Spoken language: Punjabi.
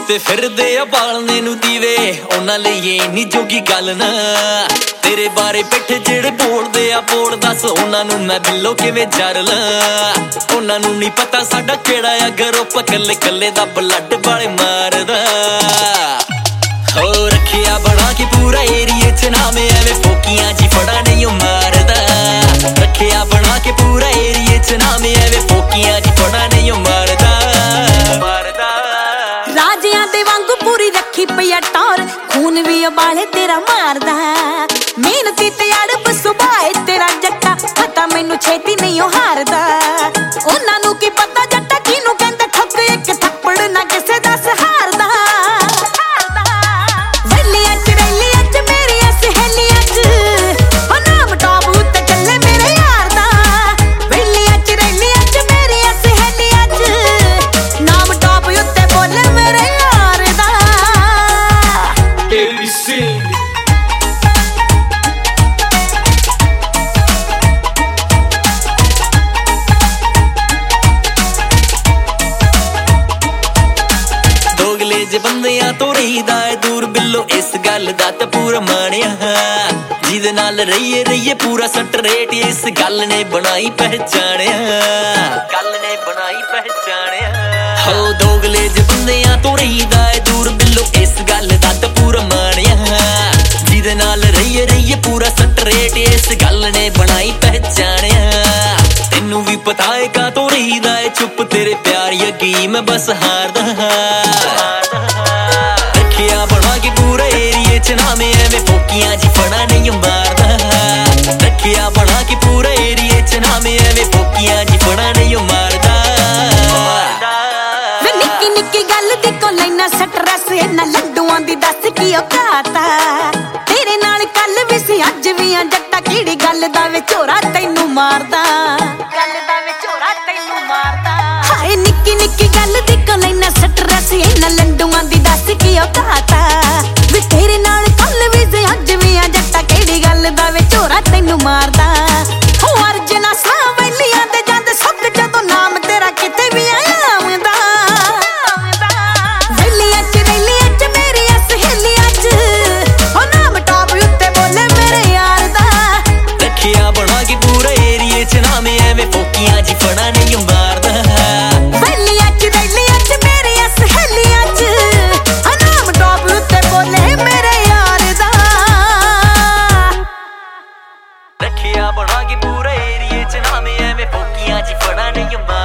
ਤੇ ਫਿਰਦੇ ਆ ਬਾਲਨੇ ਨੂੰ ਦੀਵੇ ਉਹਨਾਂ ਲਈ ਇਹ ਨਹੀਂ ਜੋਗੀ ਗੱਲ ਨਾ। ਤੇਰੇ ਬਾਰੇ ਪਿੱਠ ਜਿਹੜੇ ਬੋਲਦੇ ਆ ਬੋਲ ਦੱਸ ਉਹਨਾਂ ਨੂੰ ਮੈਂ ਬਿੱਲੋ ਕਿਵੇਂ ਜਰ ਲਾਂ। ਉਹਨਾਂ ਨੂੰ ਨਹੀਂ ਪਤਾ ਸਾਡਾ ਕਿਹੜਾ ਆ ਗਰੁੱਪ ਕੱਲੇ ਕੱਲੇ ਦਾ ਬਲੱਡ ਵਾਲੇ ਮਾਰਦਾ। ਹੋ ਰੱਖਿਆ ਬਣਾ ਕੇ ਪੂਰਾ ਏਰੀਏ ਚ ਨਾਮ ਐਵੇਂ ਫੋਕੀਆਂ ਜੀ ਫੜਾ ਨਹੀਂ ਮਾਰਦਾ। ਰੱਖਿਆ ਬਣਾ ਕੇ ਪੂਰਾ ਏਰੀਏ ਚ ਨਾਮ ਐਵੇਂ ਫੋਕੀਆਂ ਜੀ ਫੜਾ ਨਹੀਂ ਮਾਰਦਾ। ਰਾਜਿਆਂ ਦੇ ਵਾਂਗੂ ਪੂਰੀ ਰੱਖੀ ਪਈ ਆ ਟੌਰ ਖੂਨ ਵੀ ਉਬਾਲੇ ਤੇਰਾ ਮਾਰਦਾ। ਮਿਹਨਤੀ ਤੇ ਅੜਬ ਸੁਭਾਏ ਤੇਰਾ ਜੱਟਾ ਪਤਾ ਮੈਨੂੰ ਛੇਤੀ ਨਹੀਂ ਉਹ ਹਾਰਦਾ। ਉਹਨਾਂ ਨੂੰ ਕੀ ਪਤਾ ਜੱਟਾ ਕਿਹਨੂੰ ਕਹਿੰਦਾ ਠੱਕ ਇੱਕ ਥੱਪੜ ਨਾ ਕਿਸੇ ਦਾ ਸਹਾਰਦਾ। ਵੈਲੀਆਂ ਚ ਰੈਲੀਆਂ ਚ ਮੇਰੀਆਂ ਸਹੇਲੀਆਂ ਚ ਉਹ ਨਾਮ ਟੌਪ ਉੱਤੇ ਚੱਲੇ ਮੇਰੇ ਯਾਰ ਦਾ। ਵੈਲੀਆਂ ਚ ਰੈਲੀਆਂ ਚ ਮੇਰੀਆਂ ਸਹੇਲੀਆਂ ਚ ਨਾਮ ਟੌਪ ਉੱਤੇ ਬੋਲੇ ਮੇਰੇ ਯਾਰ ਦਾ। ABC ਦੋਗਲੇ ਜੇ ਬੰਦਿਆਂ ਤੋਂ ਰਹੀਦਾ ਏ ਦੂਰ ਬਿੱਲੋ ਇਸ ਗੱਲ ਦਾ ਤਾਂ ਪੂਰਾ ਮਾਣਿਆ। ਜਿਹਦੇ ਨਾਲ ਰਹੀਏ ਪੂਰਾ ਸਟਰੇਟ ਇਸ ਗੱਲ ਨੇ ਬਣਾਈ ਪਹਿਚਾਣਿਆ। ਗੱਲ ਨੇ ਬਣਾਈ ਪਹਿਚਾਣਿਆ। ਹੋ ਦੋਗਲੇ ਜੇ ਬੰਦਿਆਂ ਤੋਂ ਰਹੀਦਾ ਏ ਦੂਰ ਬਿੱਲੋ ਇਸ ਗੱਲ ਦਾ ਤਾਂ ਪੂਰਾ ਮਾਣਿਆ। ਜਿਹਦੇ ਨਾਲ ਰਹੀਏ ਪੂਰਾ ਸਟਰੇਟ ਇਸ ਗੱਲ ਨੇ ਬਣਾਈ ਪਹਿਚਾਣਿਆ। ਤੈਨੂੰ ਵੀ ਪਤਾ ਏ ਕਾਤੋਂ ਰਹੀਦਾ ਏ ਚੁੱਪ ਤੇਰੇ ਪਿਆਰ ਯਕੀ ਮੈਂ ਬਸ ਹਾਰਦਾ। ਰੱਖਿਆ ਬਣਾ ਕੇ ਪੂਰਾ ਏਰੀਏ ਚ ਨਾਮ ਐਵੇਂ ਫੋਕੀਆਂ ਜੀ ਫੜਾ ਨਹੀਂ ਮਾਰਦਾ। ਰੱਖਿਆ ਬਣਾ ਕੇ ਪੂਰਾ ਏਰੀਏ ਚ ਨਾਮ ਐਵੇਂ ਫੋਕੀਆਂ ਜੀ ਫੜਾ ਨਹੀਂ ਮਾਰਦਾ। ਵੇ ਨਿੱਕੀ ਨਿੱਕੀ ਗੱਲ ਦੀ ਕੋ ਲੈਣਾ ਸਟਰੈਸ ਇਹਨਾਂ ਲੱਡੂਆਂ ਦੀ ਦੱਸ ਕੀ ਔਕਾਤ ਆ। ਤੇਰੇ ਨਾਲ ਕੱਲ ਵੀ ਸੀ ਅੱਜ ਵੀ ਆ ਜੱਟਾ ਕਿਹੜੀ ਗੱਲ ਦਾ ਵਿਚੋਰਾ ਤੈਨੂੰ ਮਾਰਦਾ। ਗੱਲ ਦਾ ਵਿਚੋਰਾ ਤੈਨੂੰ ਮਾਰਦਾ। ਹਾਏ ਨਿੱਕੀ ਨਿੱਕੀ ਗੱਲ ਦੀ ਕੋ ਲੈਣਾ ਸਟਰੈਸ ਇਹਨਾਂ ਲੱਡੂਆਂ ਦੀ ਦੱਸ ਕੀ ਔਕਾਤ ਆ। ਵੇ ਤੇਰੇ ਨਾਲ ਕੱਲ ਵੀ ਸੀ ਅੱਜ ਵੀ ਆ ਜੱਟਾ ਕਿਹੜੀ ਗੱਲ ਦਾ ਵਿਚੋਰਾ ਤੈਨੂੰ ਮਾਰਦਾ। ਹੋ ਅਰਜਨਾ ਸਾਂ ਵੈਲੀਆਂ ਤੇ ਜਾਂਦੇ ਸੁੱਕ ਜਦੋਂ ਨਾਮ ਤੇਰਾ ਕਿਤੇ ਵੀ ਆਉਂਦਾ। ਵੈਲੀਆਂ ਚ ਰੈਲੀਆਂ ਚ ਮੇਰੀਆਂ ਸਹੇਲੀਆਂ ਚ ਉਹ ਨਾਮ ਟੌਪ ਉੱਤੇ ਬੋਲੇ ਮੇਰੇ ਯਾਰ ਦਾ। ਰੱਖਿਆ ਬਣਾ ਕੇ ਪੂਰਾ ਏਰੀਏ ਚ ਨਾਮ ਐਵੇਂ ਫੋਕੀਆਂ ਜੀ ਫੜਾ ਨਹੀਂ ਮਾਰਦਾ। ਵੈਲੀਆਂ ਚ ਰੈਲੀਆਂ ਚ ਮੇਰੀਆਂ ਸਹੇਲੀਆਂ ਚ ਉਹ ਨਾਮ ਟੌਪ ਉੱਤੇ ਬੋਲੇ ਮੇਰੇ ਯਾਰ ਦਾ। ਰੱਖਿਆ ਬਣਾ ਕੇ ਪੂਰਾ ਏਰੀਏ ਚ ਨਾਮ ਐਵੇਂ ਫੋਕੀਆਂ ਜੀ ਫੜਾ ਨਹੀਂ ਮਾਰਦਾ।